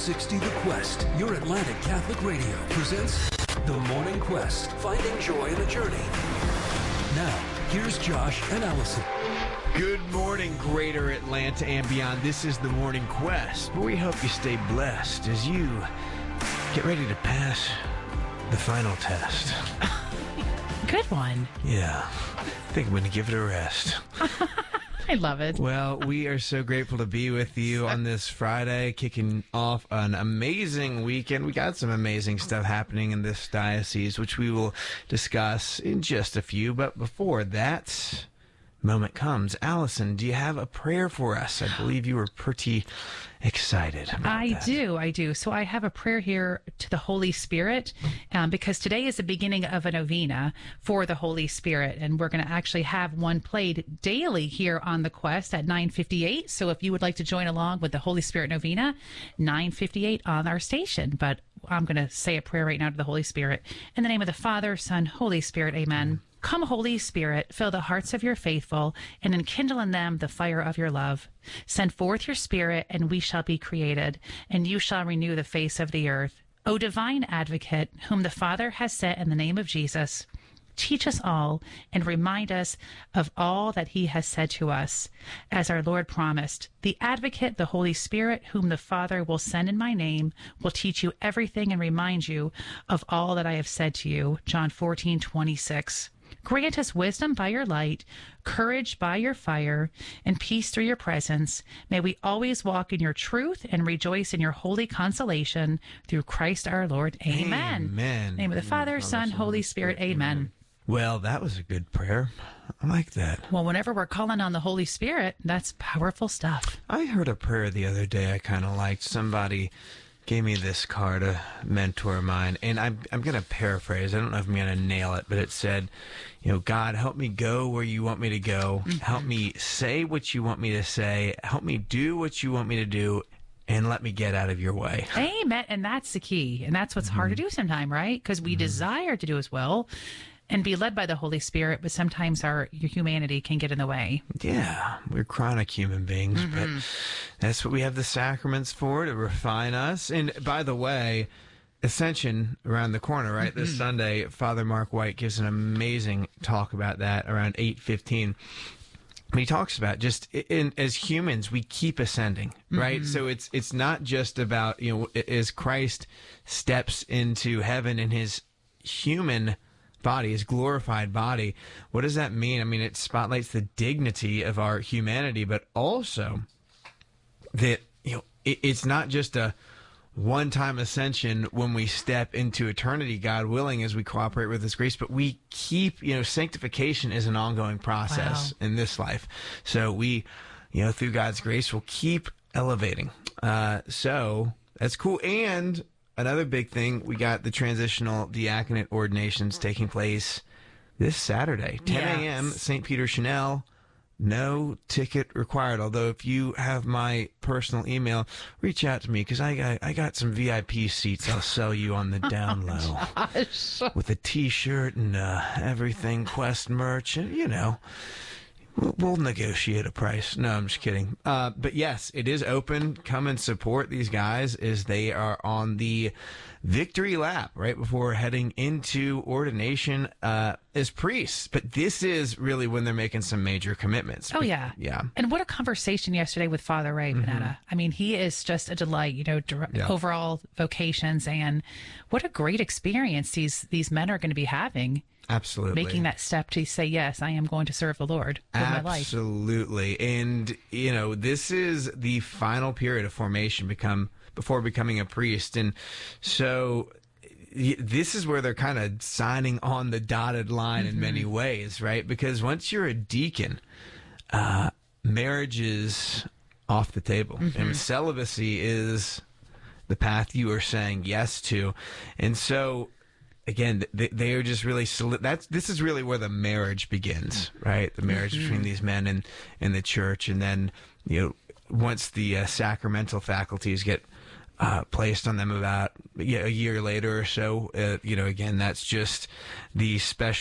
360 The Quest, your Atlantic Catholic Radio, presents The Morning Quest, finding joy in the journey. Now, here's Josh and Allison. Good morning, Greater Atlanta and beyond. This is The Morning Quest, where we hope you stay blessed as you get ready to pass the final test. Good one. Yeah, I think I'm going to give it a rest. I love it. Well, we are so grateful to be with you on this Friday, kicking off an amazing weekend. We got some amazing stuff happening in this diocese, which we will discuss in just a few. But before that moment comes, Allison, do you have a prayer for us? I believe you were pretty excited about that. I do. So I have a prayer here to the Holy Spirit, because today is the beginning of a novena for the Holy Spirit, and we're going to actually have one played daily here on the Quest at 9:58. So if you would like to join along with the Holy Spirit novena, 9:58 on our station. But I'm going to say a prayer right now to the Holy Spirit. In the name of the Father, Son, Holy Spirit, amen. Come, Holy Spirit, fill the hearts of your faithful, and enkindle in them the fire of your love. Send forth your Spirit, and we shall be created, and you shall renew the face of the earth. O divine advocate, whom the Father has sent in the name of Jesus, teach us all and remind us of all that he has said to us. As our Lord promised, the advocate, the Holy Spirit, whom the Father will send in my name, will teach you everything and remind you of all that I have said to you. John 14:26. Grant us wisdom by your light, courage by your fire, and peace through your presence. May we always walk in your truth and rejoice in your holy consolation through Christ our Lord. Amen. Amen. In the name of the Father, Son, Holy Spirit. Amen. Well, that was a good prayer. I like that. Well, whenever we're calling on the Holy Spirit, that's powerful stuff. I heard a prayer the other day I kind of liked. Somebody gave me this card, a mentor of mine, and I'm going to paraphrase. I don't know if I'm going to nail it, but it said, God, help me go where you want me to go. Mm-hmm. Help me say what you want me to say. Help me do what you want me to do, and let me get out of your way. Amen. And that's the key. And that's what's hard to do sometimes, right? Because we desire to do as well and be led by the Holy Spirit, but sometimes your humanity can get in the way. Yeah, we're chronic human beings, but that's what we have the sacraments for, to refine us. And by the way, Ascension around the corner, right? This Sunday, Father Mark White gives an amazing talk about that around 8:15. He talks about just as humans, we keep ascending, right? So it's not just about, as Christ steps into heaven in his human body, his glorified body. What does that mean? I mean, it spotlights the dignity of our humanity, but also that, it's not just a one-time ascension when we step into eternity, God willing, as we cooperate with his grace, but we keep, sanctification is an ongoing process in this life. So we, through God's grace, will keep elevating. So that's cool. And another big thing, we got the transitional diaconate ordinations taking place this Saturday, 10 a.m., St. Peter Chanel. No ticket required, although if you have my personal email, reach out to me, because I got some VIP seats I'll sell you on the down low. With a T-shirt and everything, Quest merch, and, we'll negotiate a price. No, I'm just kidding. But yes, it is open. Come and support these guys as they are on the victory lap right before heading into ordination as priests. But this is really when they're making some major commitments. Oh, yeah. Yeah. And what a conversation yesterday with Father Ray Panetta. I mean, he is just a delight, overall vocations, and what a great experience these men are going to be having. Absolutely. Making that step to say, yes, I am going to serve the Lord with my life. Absolutely. And, this is the final period of formation before becoming a priest. And so this is where they're kind of signing on the dotted line in many ways, right? Because once you're a deacon, marriage is off the table. And celibacy is the path you are saying yes to. And so, again, they are just really this is really where the marriage begins, right? The marriage between these men and the church, and then once the sacramental faculties get placed on them about a year later or so, again, that's just the special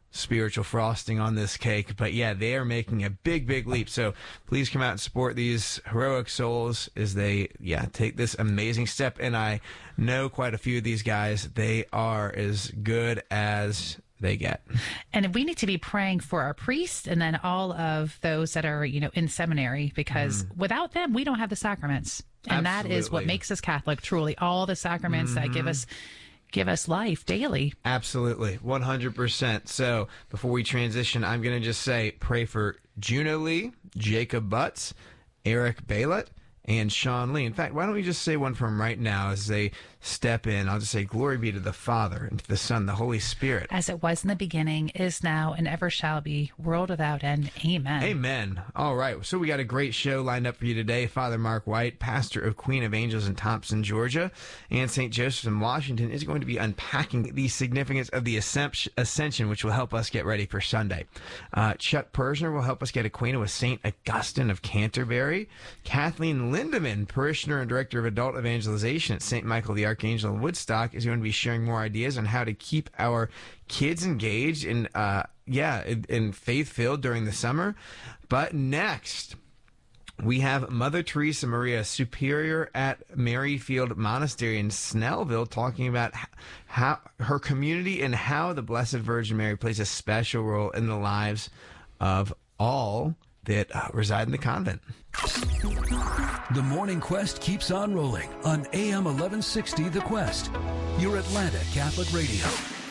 spiritual frosting on this cake. But yeah, they are making a big, big leap. So please come out and support these heroic souls as they, take this amazing step. And I know quite a few of these guys. They are as good as they get. And we need to be praying for our priests and then all of those that are, in seminary, because without them, we don't have the sacraments. And Absolutely. That is what makes us Catholic, truly. All the sacraments that give us life daily. Absolutely. 100%. So before we transition, I'm going to just say, pray for Juno Lee, Jacob Butts, Eric Baylett, and Sean Lee. In fact, why don't we just say one from right now as they step in? I'll just say, glory be to the Father, and to the Son, the Holy Spirit. As it was in the beginning, is now, and ever shall be, world without end. Amen. Amen. All right. So we got a great show lined up for you today. Father Mark White, pastor of Queen of Angels in Thompson, Georgia, and St. Joseph's in Washington, is going to be unpacking the significance of the Ascension, which will help us get ready for Sunday. Chuck Persner will help us get acquainted with St. Augustine of Canterbury. Kathleen Lindemann, parishioner and director of adult evangelization at St. Michael the Archangel in Woodstock, is going to be sharing more ideas on how to keep our kids engaged and faith-filled during the summer. But next, we have Mother Teresa Maria, superior at Maryfield Monastery in Snellville, talking about how her community and how the Blessed Virgin Mary plays a special role in the lives of all that reside in the convent. The Morning Quest keeps on rolling on AM 1160 The Quest, your Atlanta Catholic Radio.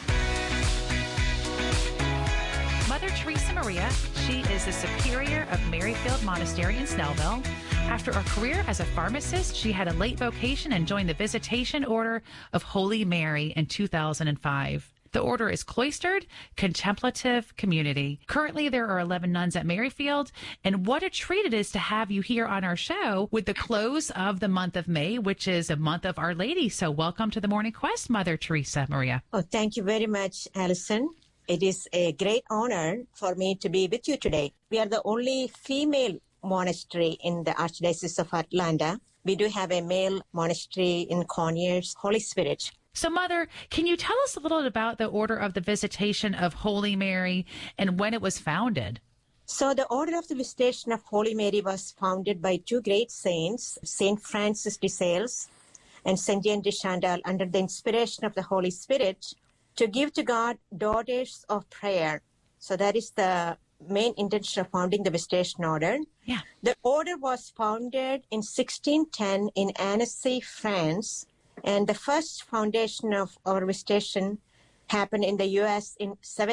Mother Teresa Maria, she is the superior of Maryfield Monastery in Snellville. After a career as a pharmacist, she had a late vocation and joined the Visitation Order of Holy Mary in 2005. The order is cloistered, contemplative community. Currently, there are 11 nuns at Maryfield, and what a treat it is to have you here on our show with the close of the month of May, which is a month of Our Lady. So welcome to the Morning Quest, Mother Teresa Maria. Oh, thank you very much, Allison. It is a great honor for me to be with you today. We are the only female monastery in the Archdiocese of Atlanta. We do have a male monastery in Conyers, Holy Spirit. So, Mother, can you tell us a little about the Order of the Visitation of Holy Mary and when it was founded? So the Order of the Visitation of Holy Mary was founded by two great saints, St. Francis de Sales and St. Jean de Chantal, under the inspiration of the Holy Spirit, to give to God daughters of prayer. So that is the main intention of founding the Visitation Order. Yeah. The order was founded in 1610 in Annecy, France. And the first foundation of our visitation happened in the U.S. in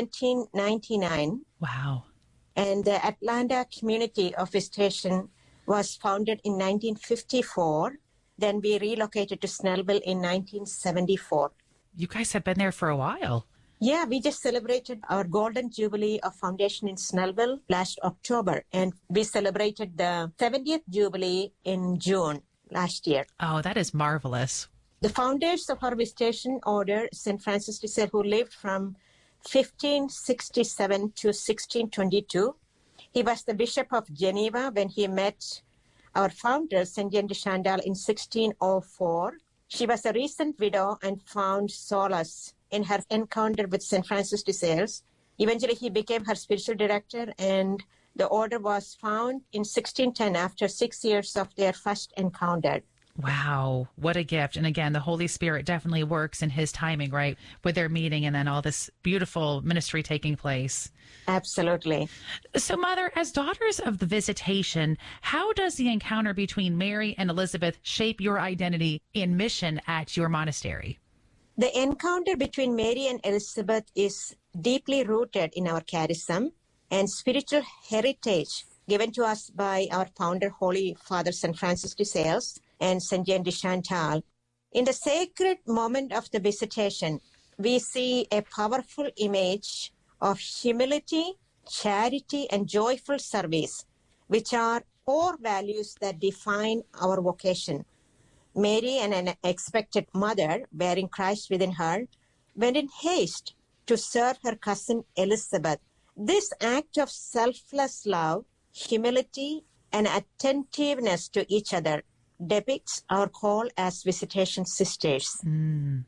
1799. Wow. And the Atlanta community of visitation was founded in 1954. Then we relocated to Snellville in 1974. You guys have been there for a while. Yeah, we just celebrated our Golden Jubilee of Foundation in Snellville last October. And we celebrated the 70th Jubilee in June last year. Oh, that is marvelous. The founders of our visitation order, St. Francis de Sales, who lived from 1567 to 1622. He was the Bishop of Geneva when he met our founder, St. Jean de Chantal, in 1604. She was a recent widow and found solace in her encounter with St. Francis de Sales. Eventually, he became her spiritual director, and the order was found in 1610 after 6 years of their first encounter. Wow, what a gift. And again, the Holy Spirit definitely works in his timing, right? With their meeting and then all this beautiful ministry taking place. Absolutely. So, Mother, as daughters of the Visitation, how does the encounter between Mary and Elizabeth shape your identity and mission at your monastery? The encounter between Mary and Elizabeth is deeply rooted in our charism and spiritual heritage given to us by our founder, Holy Father St. Francis de Sales and St. Jean de Chantal. In the sacred moment of the visitation, we see a powerful image of humility, charity, and joyful service, which are core values that define our vocation. Mary, and an expected mother bearing Christ within her, went in haste to serve her cousin Elizabeth. This act of selfless love, humility, and attentiveness to each other depicts our call as Visitation Sisters.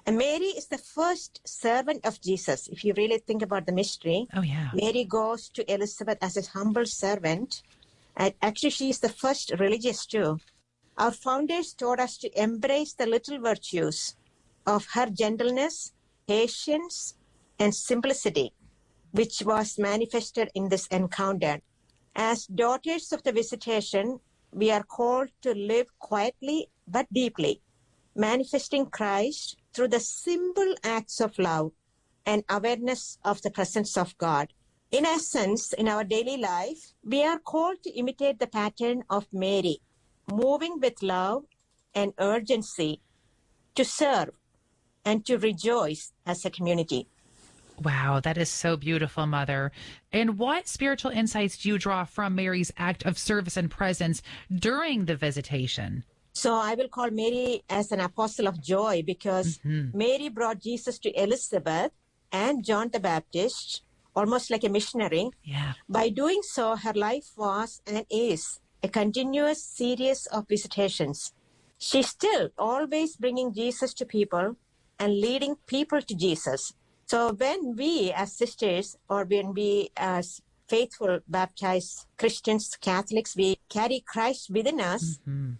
And Mary is the first servant of Jesus. If you really think about the mystery, Oh, yeah. Mary goes to Elizabeth as a humble servant. And actually, she is the first religious too. Our founders taught us to embrace the little virtues of her gentleness, patience, and simplicity, which was manifested in this encounter. As daughters of the Visitation, we are called to live quietly but deeply, manifesting Christ through the simple acts of love and awareness of the presence of God. In essence, in our daily life, we are called to imitate the pattern of Mary, moving with love and urgency to serve and to rejoice as a community. Wow, that is so beautiful, Mother. And what spiritual insights do you draw from Mary's act of service and presence during the visitation? So I will call Mary as an apostle of joy because Mary brought Jesus to Elizabeth and John the Baptist, almost like a missionary. Yeah. By doing so, her life was and is a continuous series of visitations. She's still always bringing Jesus to people and leading people to Jesus. So when we as sisters, or when we as faithful baptized Christians, Catholics, we carry Christ within us,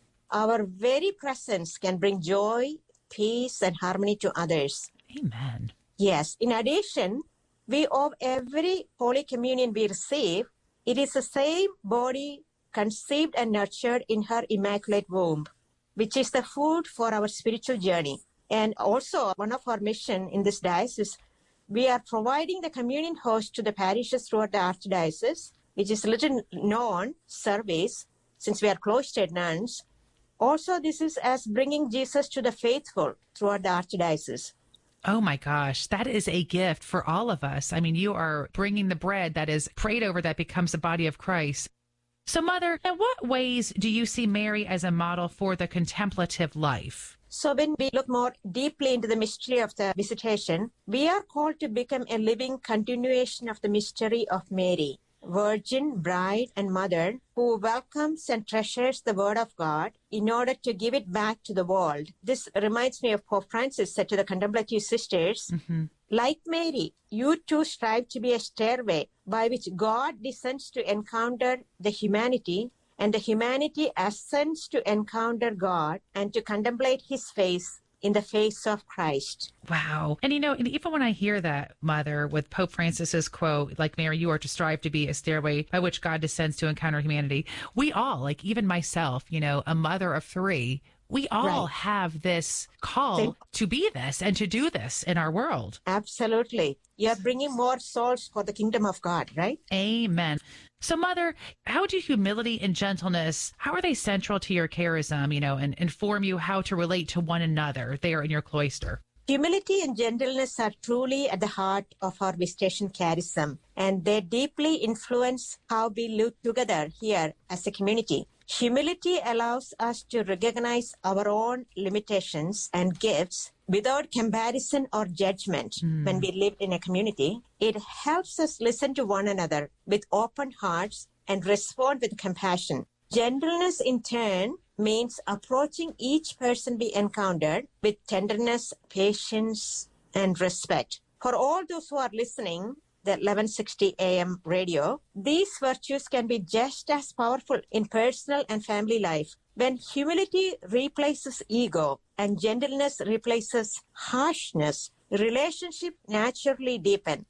our very presence can bring joy, peace, and harmony to others. Amen. Yes. In addition, we owe every Holy Communion we receive. It is the same body conceived and nurtured in her immaculate womb, which is the food for our spiritual journey. And also, one of our mission in this diocese, we are providing the communion host to the parishes throughout the archdiocese, which is a little known service since we are cloistered nuns. Also, this is as bringing Jesus to the faithful throughout the archdiocese. Oh my gosh, that is a gift for all of us. I mean, you are bringing the bread that is prayed over that becomes the body of Christ. So, Mother, in what ways do you see Mary as a model for the contemplative life? So when we look more deeply into the mystery of the visitation, we are called to become a living continuation of the mystery of Mary, Virgin, Bride, and Mother, who welcomes and treasures the Word of God in order to give it back to the world. This reminds me of Pope Francis said to the contemplative sisters, like Mary, you too strive to be a stairway by which God descends to encounter the humanity, and the humanity ascends to encounter God and to contemplate his face in the face of Christ. Wow. And and even when I hear that, Mother, with Pope Francis's quote, like Mary, you are to strive to be a stairway by which God descends to encounter humanity. We all, like even myself, a mother of three, we all have this call to be this and to do this in our world. Absolutely. You're bringing more souls for the kingdom of God, right? Amen. So, Mother, how do humility and gentleness, how are they central to your charism, and inform you how to relate to one another there in your cloister? Humility and gentleness are truly at the heart of our visitation charism, and they deeply influence how we live together here as a community. Humility allows us to recognize our own limitations and gifts without comparison or judgment when we live in a community. It helps us listen to one another with open hearts and respond with compassion. Gentleness, in turn, means approaching each person we encounter with tenderness, patience, and respect. For all those who are listening, the 1160 AM radio, these virtues can be just as powerful in personal and family life. When humility replaces ego and gentleness replaces harshness, relationship naturally deepen.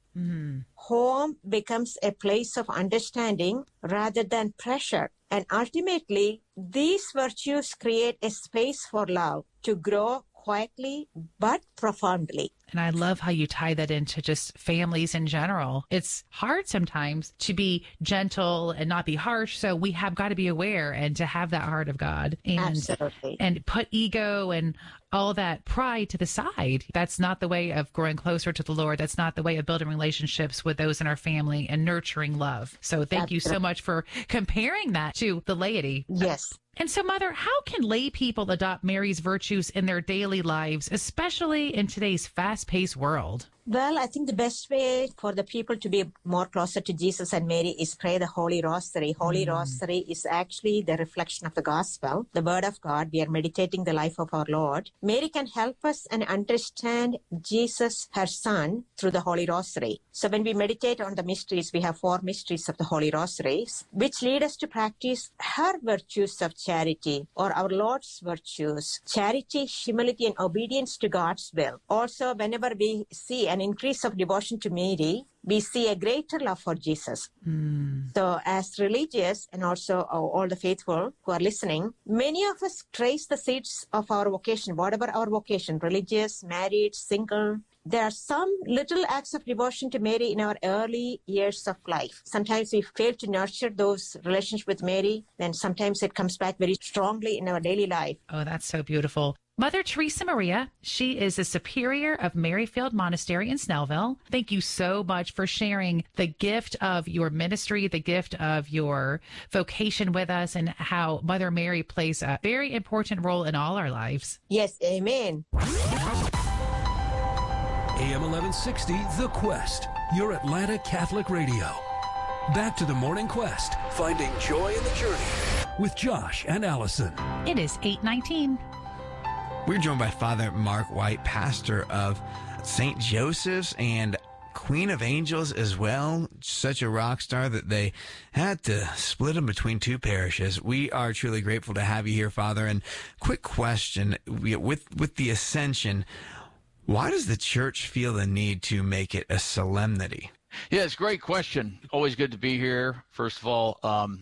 Home becomes a place of understanding rather than pressure. And ultimately, these virtues create a space for love to grow quietly but profoundly. And I love how you tie that into just families in general. It's hard sometimes to be gentle and not be harsh. So we have got to be aware and to have that heart of God and put ego and all that pride to the side. That's not the way of growing closer to the Lord. That's not the way of building relationships with those in our family and nurturing love. So thank you so much for comparing that to the laity. Yes. And so, Mother, how can lay people adopt Mary's virtues in their daily lives, especially in today's fast-paced world? Well, I think the best way for the people to be more closer to Jesus and Mary is pray the Holy Rosary. Holy Rosary is actually the reflection of the gospel, the word of God. We are meditating the life of our Lord. Mary can help us and understand Jesus, her son, through the Holy Rosary. So when we meditate on the mysteries, we have 4 mysteries of the Holy Rosaries, which lead us to practice her virtues of charity or our Lord's virtues, charity, humility, and obedience to God's will. Also, whenever we see an increase of devotion to Mary, we see a greater love for Jesus. So as religious and also all the faithful who are listening, many of us trace the seeds of our vocation, whatever our vocation, religious, married, single. There are some little acts of devotion to Mary in our early years of life. Sometimes we fail to nurture those relationships with Mary, then sometimes it comes back very strongly in our daily life. Oh, that's so beautiful. Mother Teresa Maria, she is the superior of Maryfield Monastery in Snellville. Thank you so much for sharing the gift of your ministry, the gift of your vocation with us, and how Mother Mary plays a very important role in all our lives. Yes, amen. AM 1160, The Quest, your Atlanta Catholic Radio. Back to the Morning Quest, finding joy in the journey with Josh and Allison. It is 8:19. We're joined by Father Mark White, pastor of St. Joseph's and Queen of Angels as well. Such a rock star that they had to split him between 2 parishes. We are truly grateful to have you here, Father. And quick question, with the Ascension, why does the Church feel the need to make it a solemnity? Yeah, it's a great question. Always good to be here. First of all,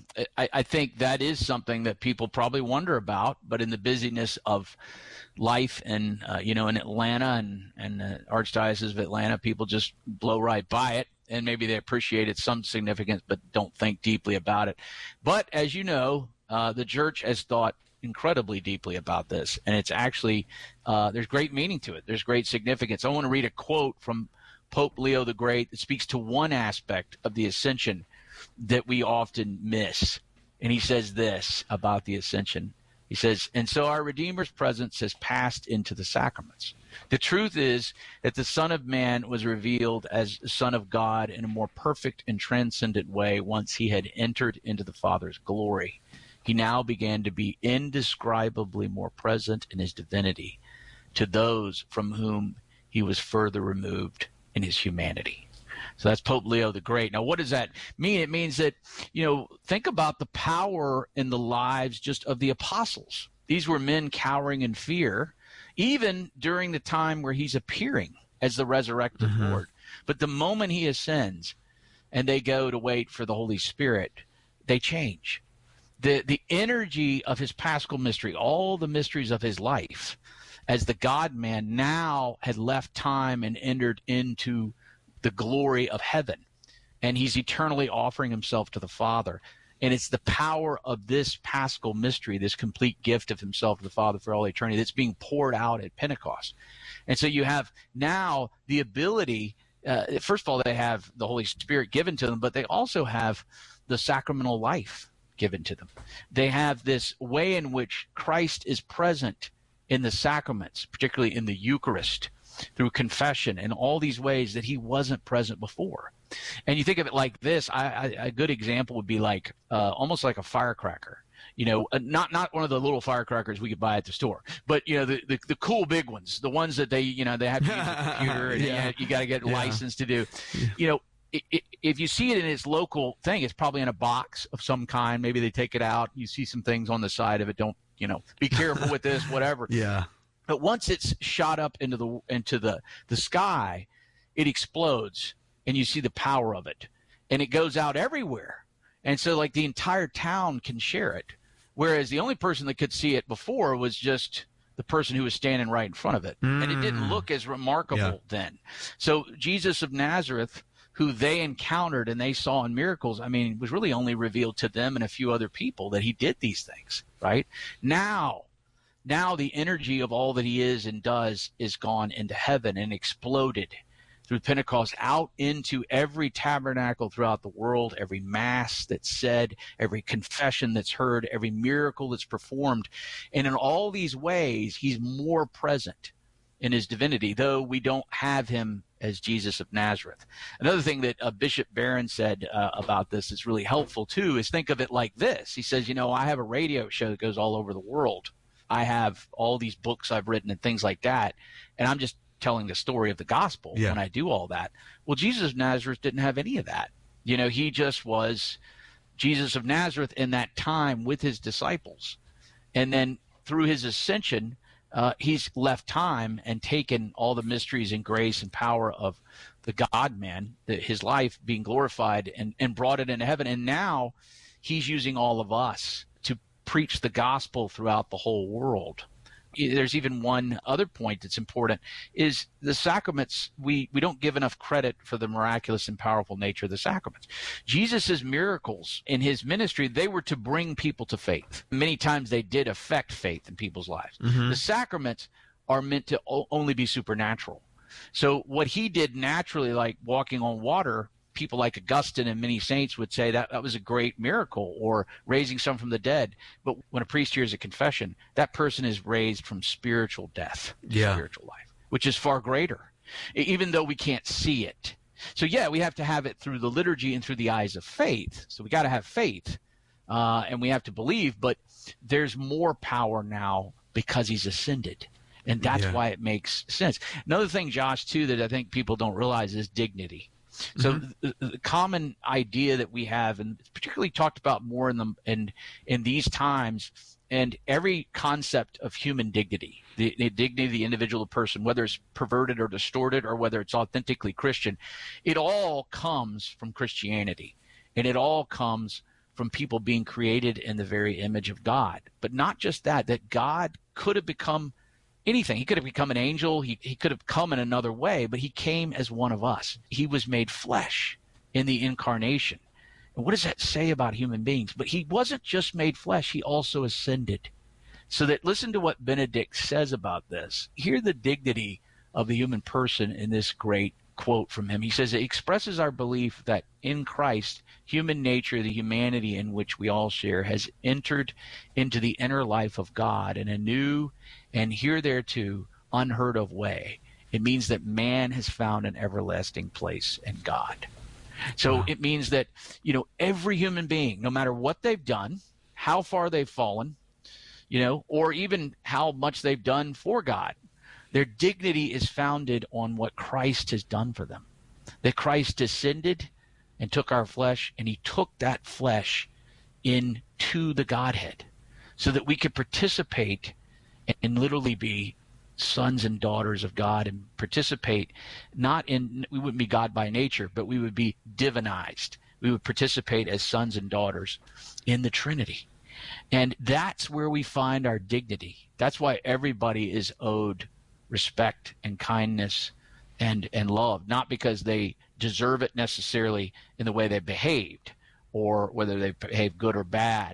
I think that is something that people probably wonder about, but in the busyness of life and, in Atlanta and the Archdiocese of Atlanta, people just blow right by it, and maybe they appreciate it some significance, but don't think deeply about it. But as you know, the Church has thought incredibly deeply about this, and it's actually, there's great meaning to it. There's great significance. I want to read a quote from Pope Leo the Great that speaks to one aspect of the Ascension that we often miss. And he says this about the Ascension. He says, "And so our Redeemer's presence has passed into the sacraments. The truth is that the Son of Man was revealed as the Son of God in a more perfect and transcendent way once he had entered into the Father's glory. He now began to be indescribably more present in his divinity to those from whom he was further removed in his humanity." So that's Pope Leo the Great. Now, what does that mean? It means that, think about the power in the lives just of the apostles. These were men cowering in fear, even during the time where he's appearing as the resurrected Lord. But the moment he ascends and they go to wait for the Holy Spirit, they change. The energy of his paschal mystery, all the mysteries of his life, as the God-man now had left time and entered into the glory of heaven, and he's eternally offering himself to the Father. And it's the power of this paschal mystery, this complete gift of himself to the Father for all eternity, that's being poured out at Pentecost. And so you have now the ability, first of all, they have the Holy Spirit given to them, but they also have the sacramental life given to them. They have this way in which Christ is present in the sacraments, particularly in the Eucharist, through confession, and all these ways that he wasn't present before. And you think of it like this, a good example would be like almost like a firecracker. Not one of the little firecrackers we could buy at the store, but the cool big ones, the ones that they have to use a computer and you got to get licensed to do. If you see it in its local thing, it's probably in a box of some kind. Maybe they take it out. You see some things on the side of it. Don't be careful with this, whatever. Yeah. But once it's shot up into the sky, it explodes, and you see the power of it, and it goes out everywhere. And so like the entire town can share it, whereas the only person that could see it before was just the person who was standing right in front of it. And it didn't look as remarkable then. So Jesus of Nazareth, who they encountered and they saw in miracles, was really only revealed to them and a few other people that he did these things, right? Now the energy of all that he is and does is gone into heaven and exploded through Pentecost out into every tabernacle throughout the world, every mass that's said, every confession that's heard, every miracle that's performed. And in all these ways, he's more present in his divinity, though we don't have him as Jesus of Nazareth. Another thing that Bishop Barron said about this is really helpful too, is think of it like this. He says, I have a radio show that goes all over the world. I have all these books I've written and things like that, and I'm just telling the story of the gospel when I do all that. Well, Jesus of Nazareth didn't have any of that. He just was Jesus of Nazareth in that time with his disciples. And then through his ascension, he's left time and taken all the mysteries and grace and power of the God-man, his life being glorified, and brought it into heaven. And now he's using all of us to preach the gospel throughout the whole world. There's even one other point that's important, is the sacraments. We don't give enough credit for the miraculous and powerful nature of the sacraments. Jesus' miracles in his ministry, they were to bring people to faith. Many times they did affect faith in people's lives. The sacraments are meant to only be supernatural. So what he did naturally, like walking on water, people like Augustine and many saints would say that was a great miracle, or raising someone from the dead. But when a priest hears a confession, that person is raised from spiritual death to spiritual life, which is far greater, even though we can't see it. So we have to have it through the liturgy and through the eyes of faith. So we got to have faith, and we have to believe, but there's more power now because he's ascended. And that's why it makes sense. Another thing, Josh, too, that I think people don't realize is dignity. So the common idea that we have, and it's particularly talked about more in these times, and every concept of human dignity, the dignity of the individual person, whether it's perverted or distorted or whether it's authentically Christian, it all comes from Christianity, and it all comes from people being created in the very image of God. But not just that God could have become anything. He could have become an angel. He could have come in another way, but he came as one of us. He was made flesh in the incarnation. And what does that say about human beings? But he wasn't just made flesh. He also ascended. So that, listen to what Benedict says about this. Hear the dignity of the human person in this great quote from him. He says, it expresses our belief that in Christ, human nature, the humanity in which we all share, has entered into the inner life of God in a new and hitherto unheard of way. It means that man has found an everlasting place in God. So it means that, every human being, no matter what they've done, how far they've fallen, or even how much they've done for God, their dignity is founded on what Christ has done for them. That Christ descended and took our flesh, and he took that flesh into the Godhead so that we could participate and literally be sons and daughters of God, and participate we wouldn't be God by nature, but we would be divinized. We would participate as sons and daughters in the Trinity. And that's where we find our dignity. That's why everybody is owed respect and kindness and love, not because they deserve it necessarily in the way they behaved, or whether they behave good or bad.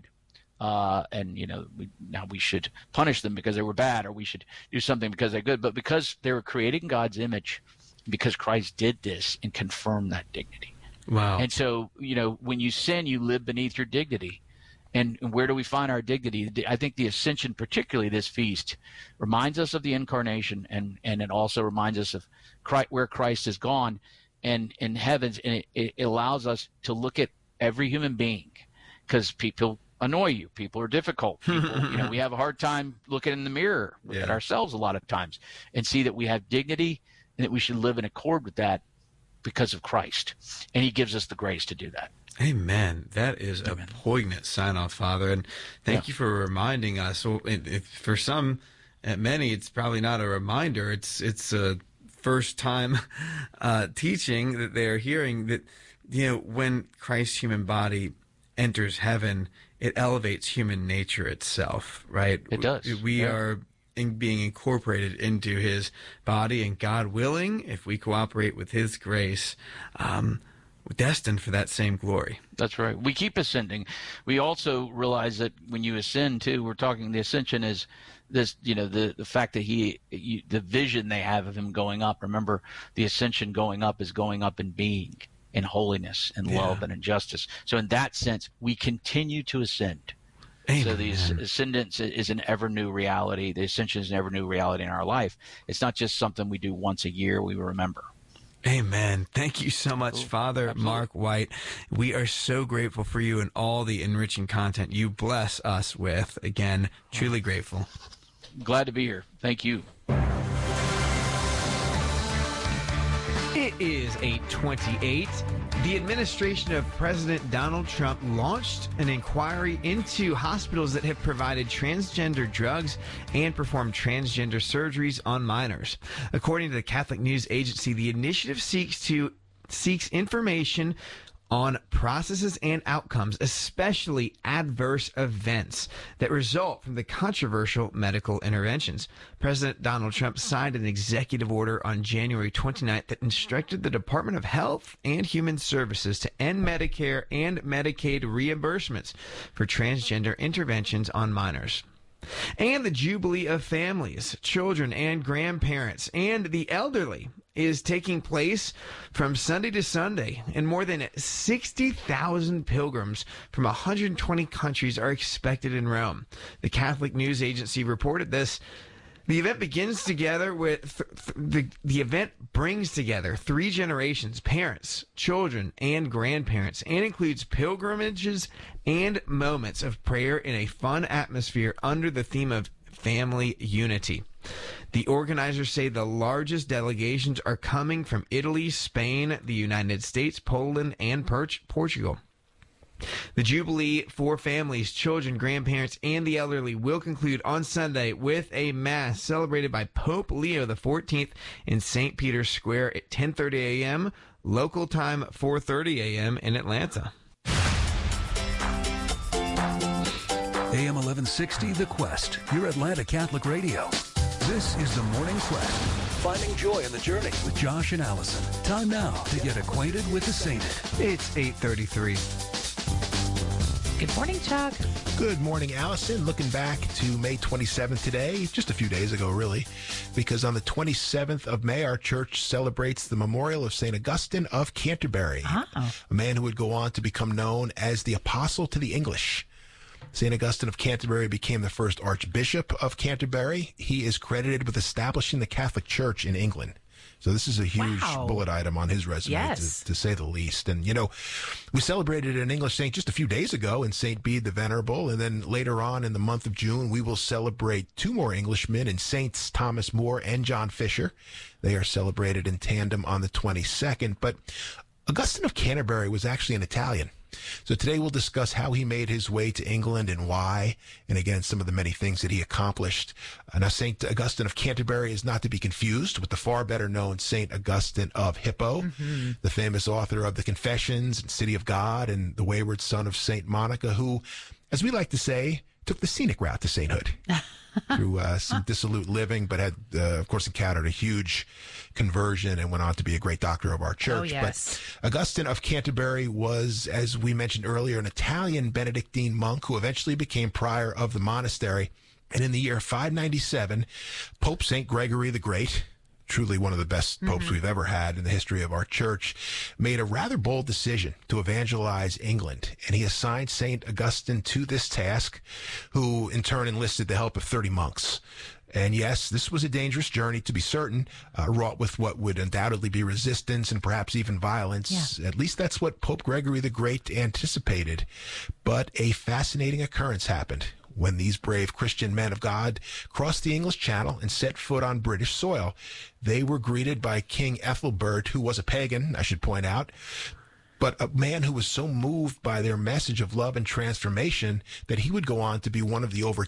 Now we should punish them because they were bad, or we should do something because they're good, but because they were created in God's image, because Christ did this and confirmed that dignity. Wow. And so, when you sin, you live beneath your dignity. And where do we find our dignity? I think the Ascension, particularly this feast, reminds us of the Incarnation, and it also reminds us of where Christ has gone and in heavens, and it allows us to look at every human being, because people annoy you. People are difficult. People, we have a hard time looking in the mirror at ourselves a lot of times, and see that we have dignity and that we should live in accord with that because of Christ. And he gives us the grace to do that. Amen. That is a poignant sign-off, Father, and thank you for reminding us. Well, for some, many, it's probably not a reminder. It's a first-time teaching that they are hearing, that when Christ's human body enters heaven, it elevates human nature itself, right? It does. We are being incorporated into his body, and God willing, if we cooperate with his grace, destined for that same glory. That's right. We keep ascending. We also realize that when you ascend too, we're talking, the ascension is this, the fact that the vision they have of him going up. Remember, the ascension going up is going up in being, in holiness and love and in justice. So in that sense, we continue to ascend. Amen. So the ascendance is an ever new reality. The ascension is an ever new reality in our life. It's not just something we do once a year we remember. Amen. Thank you so much, Father Mark White. We are so grateful for you and all the enriching content you bless us with. Again, truly grateful. Glad to be here. Thank you. It is 8:28. The administration of President Donald Trump launched an inquiry into hospitals that have provided transgender drugs and performed transgender surgeries on minors. According to the Catholic News Agency, the initiative seeks information on processes and outcomes, especially adverse events that result from the controversial medical interventions. President Donald Trump signed an executive order on January 29th that instructed the Department of Health and Human Services to end Medicare and Medicaid reimbursements for transgender interventions on minors. And the Jubilee of Families, Children, and Grandparents, and the Elderly is taking place from Sunday to Sunday, and more than 60,000 pilgrims from 120 countries are expected in Rome. The Catholic News Agency reported this. The event begins together with the event brings together three generations: parents, children, and grandparents, and includes pilgrimages and moments of prayer in a fun atmosphere under the theme of family unity. The organizers say the largest delegations are coming from Italy, Spain, the United States, Poland, and Portugal. The Jubilee for families, children, grandparents, and the elderly will conclude on Sunday with a Mass celebrated by Pope Leo XIV in St. Peter's Square at 10:30 a.m., local time 4:30 a.m. in Atlanta. AM 1160, The Quest, your Atlanta Catholic Radio. This is the Morning Quest, finding joy in the journey with Josh and Allison. Time now to get acquainted with the sainted. It's 8:33. Good morning, Chuck. Good morning, Allison. Looking back to May 27th today, just a few days ago, really, because on the 27th of May, our church celebrates the memorial of St. Augustine of Canterbury, a man who would go on to become known as the Apostle to the English. St. Augustine of Canterbury became the first Archbishop of Canterbury. He is credited with establishing the Catholic Church in England. So this is a huge bullet item on his resume, to say the least. And, you know, we celebrated an English saint just a few days ago in St. Bede the Venerable. And then later on in the month of June, we will celebrate two more Englishmen in Saints Thomas More and John Fisher. They are celebrated in tandem on the 22nd. But Augustine of Canterbury was actually an Italian. So today we'll discuss how he made his way to England and why, and again, some of the many things that he accomplished. Now, St. Augustine of Canterbury is not to be confused with the far better known St. Augustine of Hippo, the famous author of the Confessions and City of God and the wayward son of St. Monica, who, as we like to say, took the scenic route to sainthood through some dissolute living, but had, of course, encountered a huge conversion and went on to be a great doctor of our church. Oh, yes. But Augustine of Canterbury was, as we mentioned earlier, an Italian Benedictine monk who eventually became prior of the monastery. And in the year 597, Pope St. Gregory the Great, truly one of the best popes we've ever had in the history of our church, made a rather bold decision to evangelize England. And he assigned St. Augustine to this task, who in turn enlisted the help of 30 monks. And yes, this was a dangerous journey, to be certain, wrought with what would undoubtedly be resistance and perhaps even violence. Yeah. At least that's what Pope Gregory the Great anticipated. But a fascinating occurrence happened when these brave Christian men of God crossed the English Channel and set foot on British soil. They were greeted by King Ethelbert, who was a pagan, I should point out, but a man who was so moved by their message of love and transformation that he would go on to be one of the over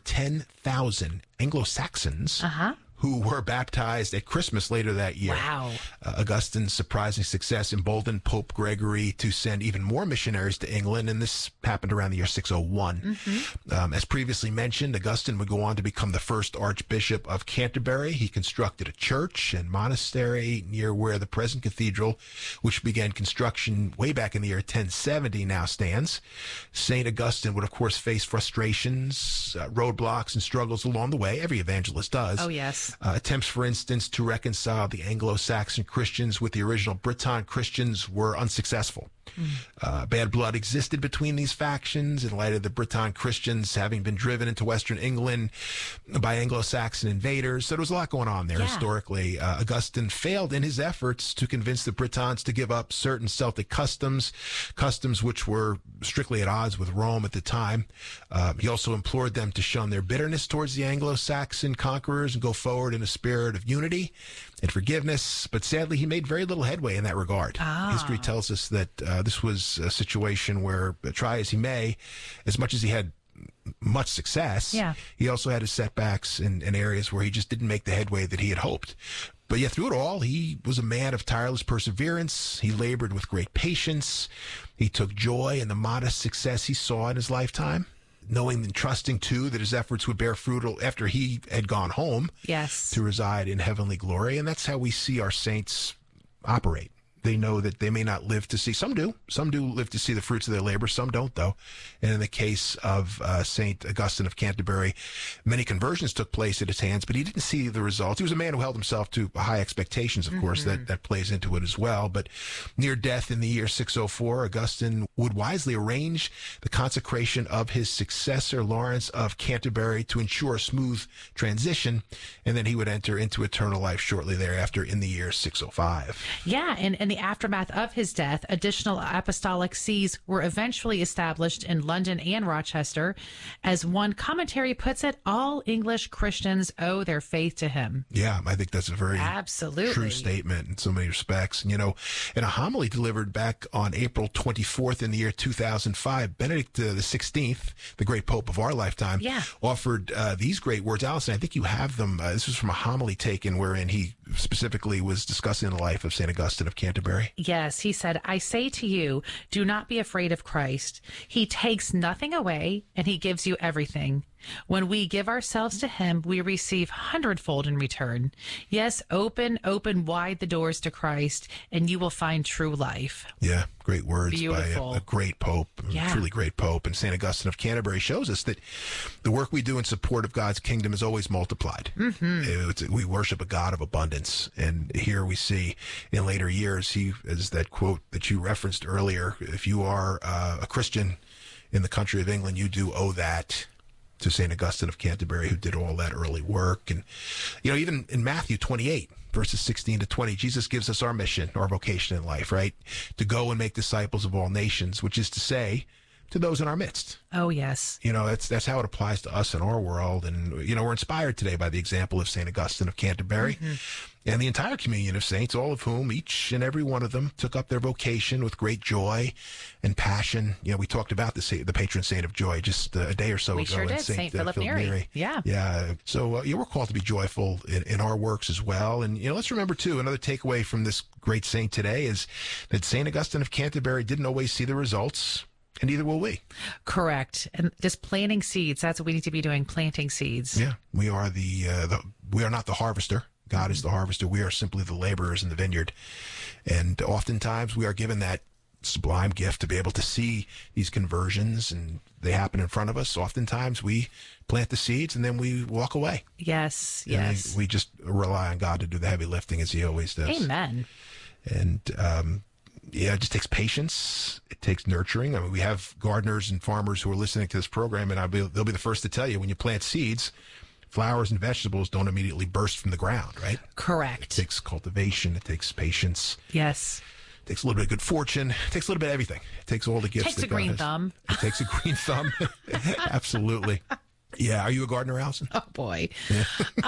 10,000 Anglo-Saxons who were baptized at Christmas later that year. Wow. Augustine's surprising success emboldened Pope Gregory to send even more missionaries to England, and this happened around the year 601. As previously mentioned, Augustine would go on to become the first Archbishop of Canterbury. He constructed a church and monastery near where the present cathedral, which began construction way back in the year 1070, now stands. St. Augustine would, of course, face frustrations, roadblocks, and struggles along the way. Every evangelist does. Oh, yes. Attempts, for instance, to reconcile the Anglo-Saxon Christians with the original Briton Christians were unsuccessful. Bad blood existed between these factions in light of the Breton Christians having been driven into Western England by Anglo-Saxon invaders. So there was a lot going on there historically. Augustine failed in his efforts to convince the Bretons to give up certain Celtic customs which were strictly at odds with Rome at the time. He also implored them to shun their bitterness towards the Anglo-Saxon conquerors and go forward in a spirit of unity and forgiveness. But sadly, he made very little headway in that regard. History tells us that this was a situation where, try as he may, as much as he had much success, he also had his setbacks in areas where he just didn't make the headway that he had hoped. But yet through it all, he was a man of tireless perseverance. He labored with great patience. He took joy in the modest success he saw in his lifetime, knowing and trusting, too, that his efforts would bear fruit after he had gone home to reside in heavenly glory. And that's how we see our saints operate. They know that they may not live to see. Some do live to see the fruits of their labor. Some don't, though. And in the case of St. Augustine of Canterbury, many conversions took place at his hands, but he didn't see the results. He was a man who held himself to high expectations, of course. That plays into it as well. But near death in the year 604, Augustine would wisely arrange the consecration of his successor, Lawrence of Canterbury, to ensure a smooth transition. And then he would enter into eternal life shortly thereafter in the year 605. Yeah, and in the aftermath of his death, additional apostolic sees were eventually established in London and Rochester. As one commentary puts it, all English Christians owe their faith to him. Yeah, I think that's a very absolutely true statement in so many respects. And, you know, in a homily delivered back on April 24th in the year 2005, Benedict XVI, the great pope of our lifetime, offered these great words. Allison, I think you have them. This was from a homily taken wherein he specifically was discussing the life of St. Augustine of Canterbury. Yes, he said, I say to you, do not be afraid of Christ. He takes nothing away and he gives you everything. When we give ourselves to him, we receive hundredfold in return. Yes, open wide the doors to Christ, and you will find true life. Yeah, great words Beautiful. by a great pope, a truly great pope. And St. Augustine of Canterbury shows us that the work we do in support of God's kingdom is always multiplied. We worship a God of abundance. And here we see in later years, he, as that quote that you referenced earlier, if you are a Christian in the country of England, you do owe that to St. Augustine of Canterbury, who did all that early work. And, you know, even in Matthew 28, verses 16 to 20, Jesus gives us our mission, our vocation in life, right? To go and make disciples of all nations, which is to say, to those in our midst. Oh, yes. You know, that's how it applies to us in our world. And, you know, we're inspired today by the example of St. Augustine of Canterbury and the entire communion of saints, all of whom, each and every one of them, took up their vocation with great joy and passion. You know, we talked about the patron saint of joy just a day or so ago. Sure did. St. Philip Neri. Yeah. Yeah. So we're called to be joyful in our works as well. And, you know, let's remember, too, another takeaway from this great saint today is that St. Augustine of Canterbury didn't always see the results. And neither will we. Correct. And just planting seeds. That's what we need to be doing, planting seeds. Yeah. We are we are not the harvester. God is the harvester. We are simply the laborers in the vineyard. And oftentimes we are given that sublime gift to be able to see these conversions, and they happen in front of us. Oftentimes we plant the seeds and then we walk away. Yes. And yes. we just rely on God to do the heavy lifting as he always does. Amen. And, yeah, it just takes patience. It takes nurturing. I mean, we have gardeners and farmers who are listening to this program, and they'll be the first to tell you when you plant seeds, flowers and vegetables don't immediately burst from the ground, right? Correct. It takes cultivation. It takes patience. Yes. It takes a little bit of good fortune. It takes a little bit of everything. It takes all the gifts. Takes a green thumb. It takes a green thumb. Absolutely. Yeah. Are you a gardener, Allison? Oh, boy. Yeah.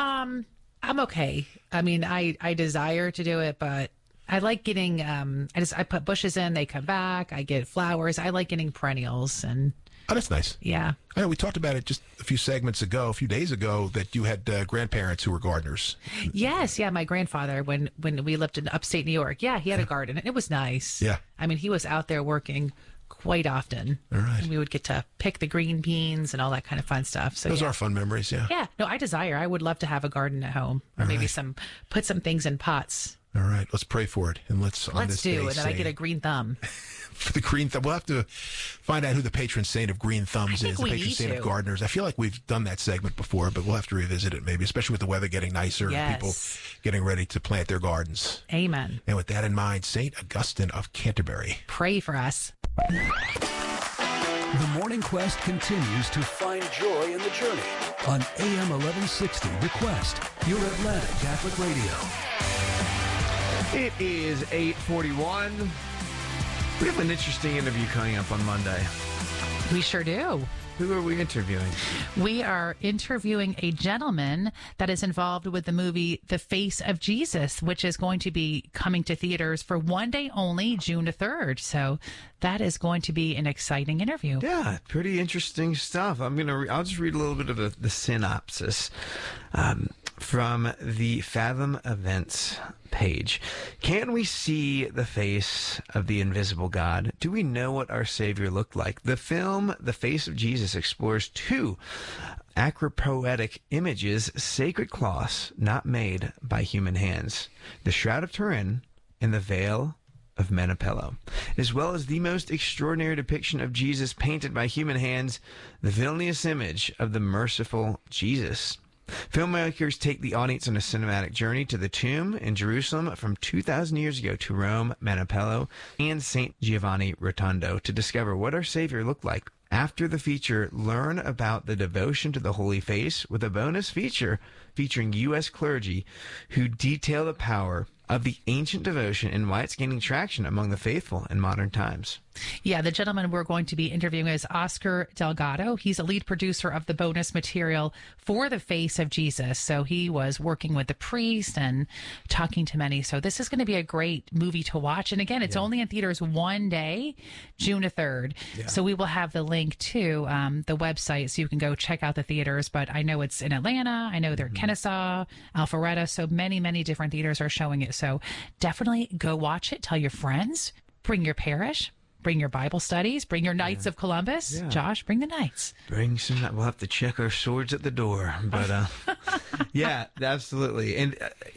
I'm okay. I mean, I desire to do it, but I like getting, I put bushes in, they come back, I get flowers. I like getting perennials. And oh, that's nice. Yeah. I know we talked about it just a few days ago, that you had grandparents who were gardeners. Yes. Yeah. My grandfather, when we lived in upstate New York, he had a garden, and it was nice. Yeah. I mean, he was out there working quite often. All right. And we would get to pick the green beans and all that kind of fun stuff. So those are fun memories. Yeah. Yeah. No, I would love to have a garden at home, or maybe put some things in pots. All right, let's pray for it, and let's on Let's this do day it, and I say- get a green thumb. for the green thumb. We'll have to find out who the patron saint of green thumbs think is, the we patron need saint to. of gardeners. I feel like we've done that segment before, but we'll have to revisit it maybe, especially with the weather getting nicer and people Yes. getting ready to plant their gardens. Amen. And with that in mind, St. Augustine of Canterbury. Pray for us. The Morning Quest continues to find joy in the journey on AM 1160 The Quest, your Atlanta Catholic Radio. It is 8:41. We have an interesting interview coming up on Monday. We sure do. Who are we interviewing? We are interviewing a gentleman that is involved with the movie The Face of Jesus, which is going to be coming to theaters for one day only, June the 3rd. So that is going to be an exciting interview. Yeah, pretty interesting stuff. I'll just read a little bit of the synopsis from the Fathom Events page. Can we see the face of the invisible God? Do we know what our Savior looked like? The film The Face of Jesus explores two acropoetic images, sacred cloths not made by human hands, the Shroud of Turin and the Veil of Menapello, as well as the most extraordinary depiction of Jesus painted by human hands, the Vilnius image of the merciful Jesus. Filmmakers take the audience on a cinematic journey to the tomb in Jerusalem from 2,000 years ago to Rome, Menapello, and St. Giovanni Rotondo to discover what our Savior looked like. After the feature, learn about the devotion to the Holy Face with a bonus feature featuring U.S. clergy who detail the power of the ancient devotion and why it's gaining traction among the faithful in modern times. Yeah, the gentleman we're going to be interviewing is Oscar Delgado. He's a lead producer of the bonus material for The Face of Jesus. So he was working with the priest and talking to many. So this is going to be a great movie to watch. And again, it's only in theaters one day, June 3rd. Yeah. So we will have the link to the website so you can go check out the theaters. But I know it's in Atlanta. I know they're in Kennesaw, Alpharetta. So many, many different theaters are showing it. So definitely go watch it. Tell your friends. Bring your parish. Bring your Bible studies. Bring your Knights of Columbus. Yeah. Josh, bring the Knights. Bring some. We'll have to check our swords at the door. But yeah, absolutely. And,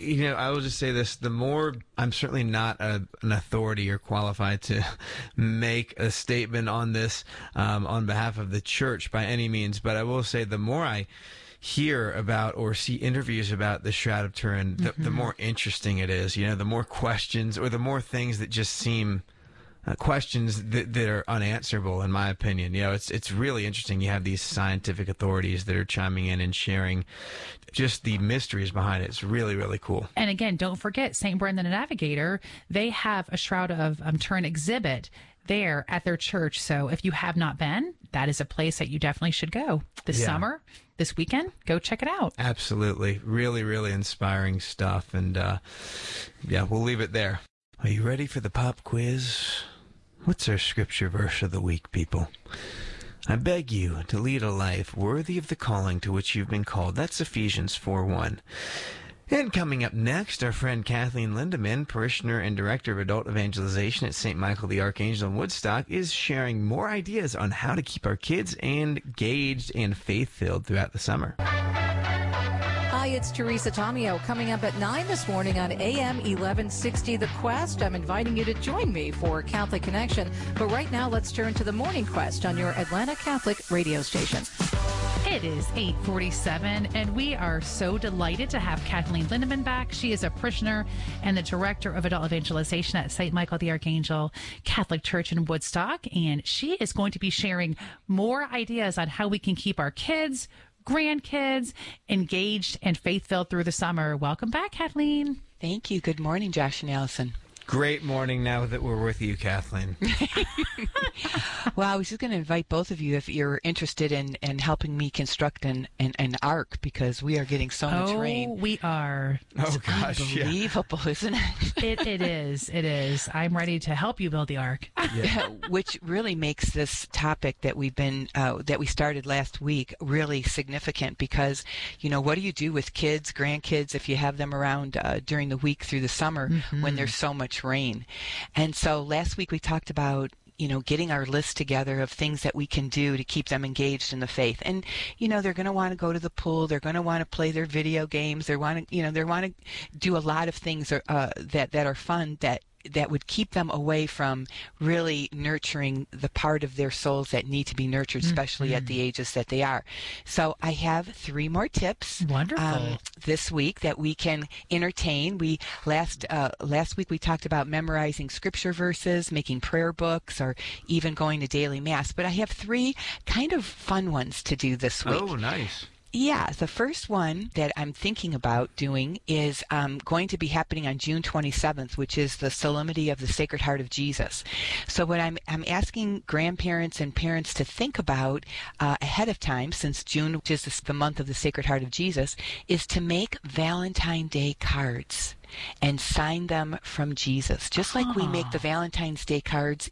I will just say this. The more, I'm certainly not an authority or qualified to make a statement on this on behalf of the church by any means. But I will say the more I hear about or see interviews about the Shroud of Turin, the more interesting it is. The more questions or the more things that just seem questions that are unanswerable, in my opinion. It's really interesting. You have these scientific authorities that are chiming in and sharing just the mysteries behind it. It's really, really cool. And again, don't forget St. Brendan the Navigator. They have a Shroud of Turin exhibit there at their church. So if you have not been, that is a place that you definitely should go this summer, this weekend. Go check it out. Absolutely. Really, really inspiring stuff. And we'll leave it there. Are you ready for the pop quiz? What's our scripture verse of the week, people? I beg you to lead a life worthy of the calling to which you've been called. That's Ephesians 4:1. And coming up next, our friend Kathleen Lindeman, parishioner and director of adult evangelization at St. Michael the Archangel in Woodstock, is sharing more ideas on how to keep our kids engaged and faith-filled throughout the summer. Hi, it's Teresa Tomeo coming up at 9 this morning on AM 1160 The Quest. I'm inviting you to join me for Catholic Connection. But right now, let's turn to the Morning Quest on your Atlanta Catholic radio station. It is 8:47, and we are so delighted to have Kathleen Lindeman back. She is a parishioner and the director of adult evangelization at St. Michael the Archangel Catholic Church in Woodstock, and she is going to be sharing more ideas on how we can keep our kids, grandkids engaged and faith-filled through the summer. Welcome back, Kathleen. Thank you. Good morning, Josh and Allison. Great morning now that we're with you, Kathleen. Well, I was just going to invite both of you if you're interested in helping me construct an ark, because we are getting so much rain. Oh, we are. Oh, gosh. Unbelievable, isn't it? It is. It is. I'm ready to help you build the ark. Yeah. Which really makes this topic that we've been that we started last week really significant, because, what do you do with kids, grandkids, if you have them around during the week through the summer when there's so much rain? And so last week we talked about getting our list together of things that we can do to keep them engaged in the faith. And, they're going to want to go to the pool. They're going to want to play their video games. They want to do a lot of things that are fun that would keep them away from really nurturing the part of their souls that need to be nurtured, especially at the ages that they are. So I have 3 more tips. Wonderful. This week that we can entertain. Last week we talked about memorizing scripture verses, making prayer books, or even going to daily mass. But I have 3 kind of fun ones to do this week. Oh, nice. Yeah, the first one that I'm thinking about doing is going to be happening on June 27th, which is the Solemnity of the Sacred Heart of Jesus. So what I'm asking grandparents and parents to think about ahead of time, since June, which is the month of the Sacred Heart of Jesus, is to make Valentine's Day cards and sign them from Jesus. Just like we make the Valentine's Day cards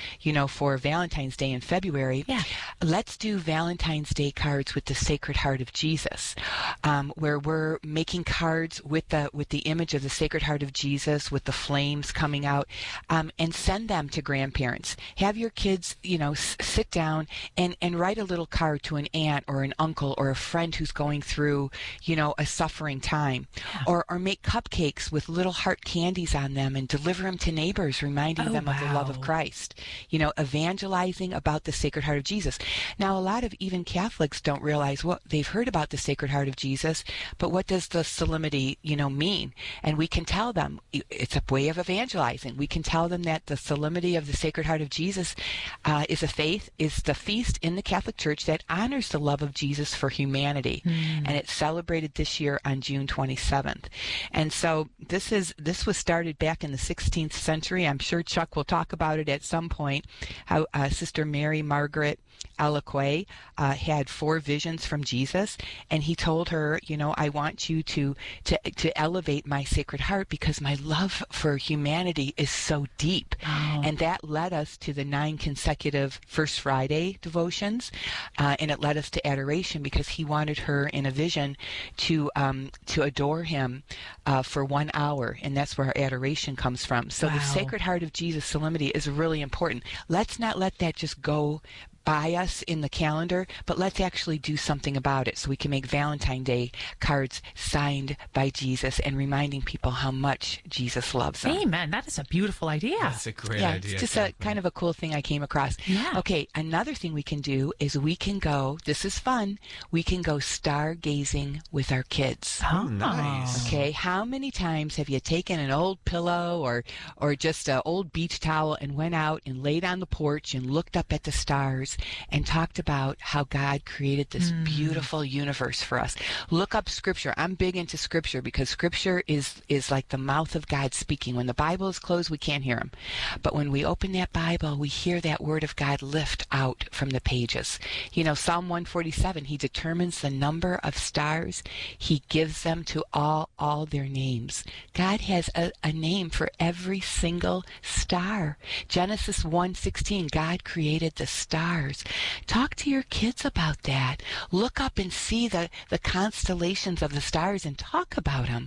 for Valentine's Day in February, let's do Valentine's Day cards with the Sacred Heart of Jesus, where we're making cards with the image of the Sacred Heart of Jesus, with the flames coming out, and send them to grandparents. Have your kids, sit down and write a little card to an aunt or an uncle or a friend who's going through, a suffering time, or make cupcakes with little heart candies on them and deliver them to neighbors, reminding them of the love of Christ, evangelizing about the Sacred Heart of Jesus. Now, a lot of even Catholics don't realize what they've heard about the Sacred Heart of Jesus, but what does the solemnity, mean? And we can tell them it's a way of evangelizing. We can tell them that the solemnity of the Sacred Heart of Jesus is the feast in the Catholic Church that honors the love of Jesus for humanity. And it's celebrated this year on June 27th. And so this was started back in the 16th century. I'm sure Chuck will talk about it at some point, how Sister Mary Margaret Alacoque had 4 visions from Jesus, and he told her, I want you to elevate my Sacred Heart because my love for humanity is so deep. And that led us to the 9 consecutive First Friday devotions, and it led us to adoration because he wanted her in a vision to adore him for 1 hour, and that's where our adoration comes from. So the Sacred Heart of Jesus solemnity is really important. Let's not let that just go by us in the calendar, but let's actually do something about it so we can make Valentine's Day cards signed by Jesus and reminding people how much Jesus loves them. Amen. That is a beautiful idea. That's a great idea. It's just a kind of a cool thing I came across. Yeah. Okay, another thing we can do is we can go, this is fun, we can go stargazing with our kids. Oh, nice. Okay, how many times have you taken an old pillow or just an old beach towel and went out and laid on the porch and looked up at the stars and talked about how God created this beautiful universe for us? Look up Scripture. I'm big into Scripture because Scripture is like the mouth of God speaking. When the Bible is closed, we can't hear him. But when we open that Bible, we hear that Word of God lift out from the pages. Psalm 147, he determines the number of stars. He gives them to all their names. God has a name for every single star. Genesis 1:16, God created the stars. Talk to your kids about that. Look up and see the constellations of the stars and talk about them.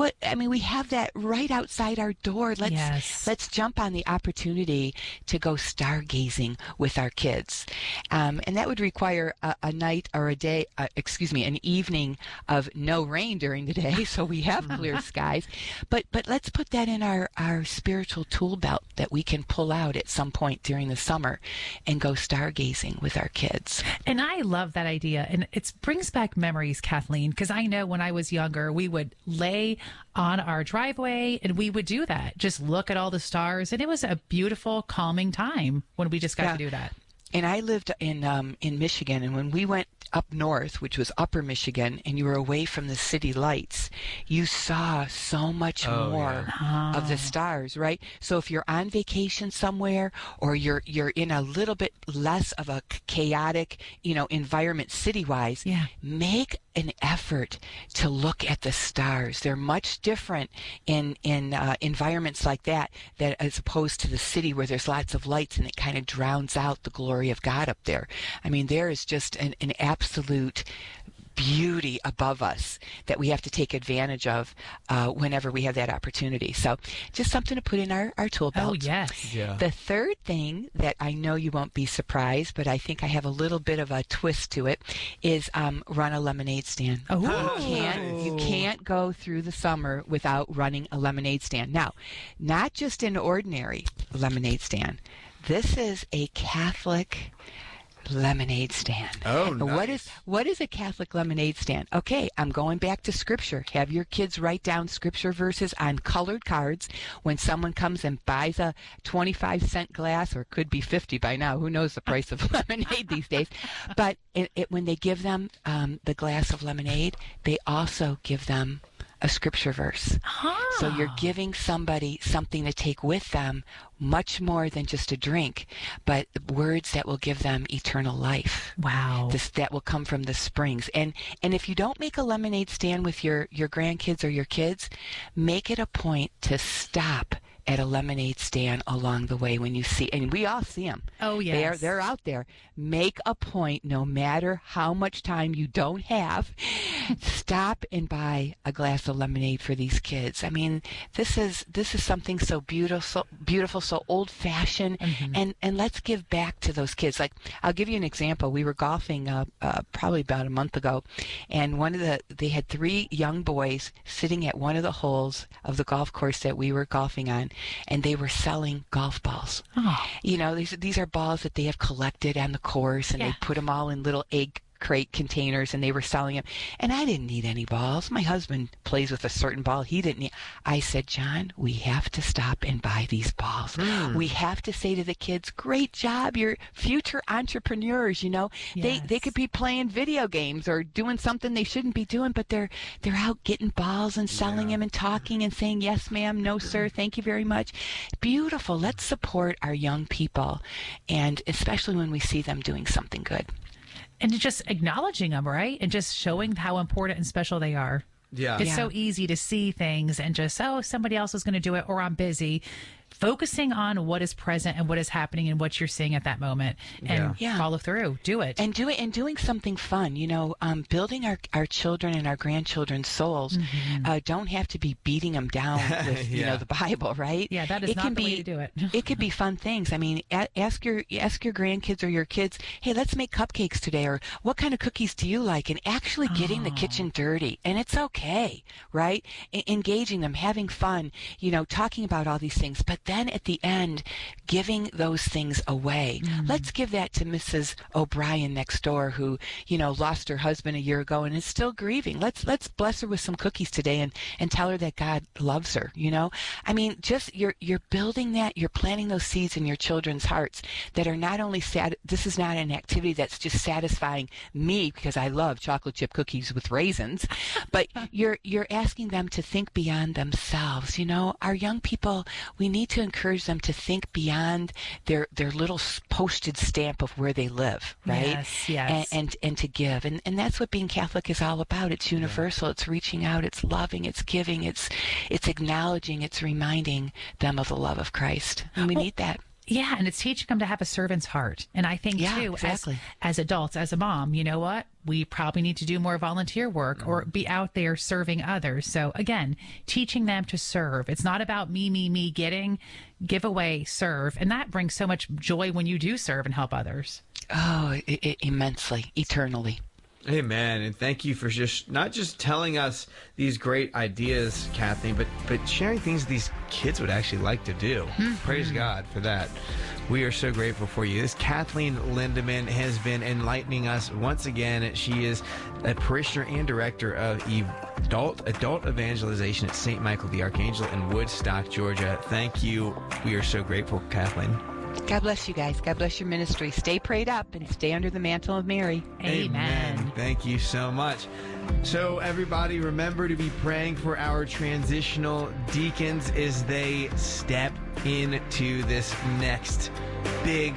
We have that right outside our door. Let's jump on the opportunity to go stargazing with our kids. And that would require a night or an evening of no rain during the day, so we have clear skies. But let's put that in our spiritual tool belt that we can pull out at some point during the summer and go stargazing with our kids. And I love that idea. And it brings back memories, Kathleen, because I know when I was younger, we would lay on our driveway and we would do that. Just look at all the stars. And it was a beautiful, calming time when we just got to do that. And I lived in Michigan, and when we went up north, which was upper Michigan, and you were away from the city lights, you saw so much more of the stars, right? So if you're on vacation somewhere, or you're in a little bit less of a chaotic, environment city-wise, make an effort to look at the stars. They're much different in environments like that as opposed to the city where there's lots of lights and it kind of drowns out the glory of God up there. There is just an absolute beauty above us that we have to take advantage of whenever we have that opportunity. So just something to put in our tool belt. Oh, yes. Yeah. The third thing that I know you won't be surprised, but I think I have a little bit of a twist to it, is run a lemonade stand. Oh. You can't go through the summer without running a lemonade stand. Now, not just an ordinary lemonade stand. This is a Catholic lemonade stand. Oh, nice. What is a Catholic lemonade stand? Okay, I'm going back to Scripture. Have your kids write down Scripture verses on colored cards. When someone comes and buys a 25-cent glass, or it could be 50 by now, who knows the price of lemonade these days, but when they give them the glass of lemonade, they also give them a Scripture verse. So you're giving somebody something to take with them, much more than just a drink, but words that will give them eternal life. Wow. That will come from the springs. And if you don't make a lemonade stand with your grandkids or your kids, make it a point to stop at a lemonade stand along the way when you see, and we all see them. Oh, yes. They're out there. Make a point, no matter how much time you don't have, stop and buy a glass of lemonade for these kids. I mean, this is something so beautiful, so old-fashioned, and let's give back to those kids. Like, I'll give you an example. We were golfing probably about a month ago, and they had 3 young boys sitting at one of the holes of the golf course that we were golfing on, and they were selling golf balls. Oh. You know, these are balls that they have collected on the course, and they put them all in little egg crate containers, and they were selling them. And I didn't need any balls. My husband plays with a certain ball. He didn't need. I said, John, we have to stop and buy these balls. We have to say to the kids, great job, you're future entrepreneurs. You know, they could be playing video games or doing something they shouldn't be doing, but they're out getting balls and selling them and talking and saying, yes, ma'am, no, sir, thank you very much. Beautiful. Let's support our young people, and especially when we see them doing something good. And just acknowledging them, right? And just showing how important and special they are. Yeah. It's so easy to see things and just, somebody else is going to do it, or I'm busy. Focusing on what is present and what is happening and what you're seeing at that moment, and follow through. Do it. And doing something fun. You know, building our children and our grandchildren's souls don't have to be beating them down with you know, the Bible, right? Yeah, that is not the way to do it. It could be fun things. I mean, ask your grandkids or your kids, hey, let's make cupcakes today, or what kind of cookies do you like? And actually getting the kitchen dirty, and it's okay, right? Engaging them, having fun, you know, talking about all these things, but then at the end, giving those things away. Let's give that to Mrs. O'Brien next door, who, you know, lost her husband a year ago and is still grieving. Let's bless her with some cookies today and tell her that God loves her. You know, I mean, just you're building that, you're planting those seeds in your children's hearts that are not only sad. This is not an activity that's just satisfying me because I love chocolate chip cookies with raisins, but you're asking them to think beyond themselves. You know, our young people, we need to encourage them to think beyond their little postage stamp of where they live, right? Yes. And to give. And that's what being Catholic is all about. It's universal. It's reaching out. It's loving. It's giving. It's acknowledging. It's reminding them of the love of Christ. And we need that. Yeah, and it's teaching them to have a servant's heart. And I think, too, exactly. as adults, as a mom, you know what? We probably need to do more volunteer work or be out there serving others. So, again, teaching them to serve. It's not about me, getting, give away, serve. And that brings so much joy when you do serve and help others. Oh, immensely, eternally. Amen. And thank you for not just telling us these great ideas, Kathleen, but sharing things these kids would actually like to do. Praise God for that. We are so grateful for you. This Kathleen Lindeman has been enlightening us once again. She is a parishioner and director of adult evangelization at St. Michael the Archangel in Woodstock, Georgia. Thank you. We are so grateful, Kathleen. God bless you guys. God bless your ministry. Stay prayed up and stay under the mantle of Mary. Amen. Thank you so much. So everybody, remember to be praying for our transitional deacons as they step into this next big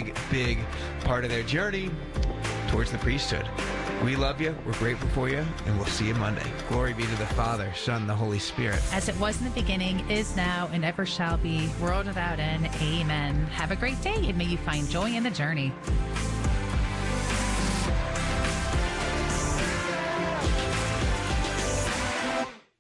part of their journey towards the priesthood. We love you. We're grateful for you. And we'll see you Monday. Glory be to the Father, Son, and the Holy Spirit. As it was in the beginning, is now, and ever shall be, world without end. Amen. Have a great day, and may you find joy in the journey.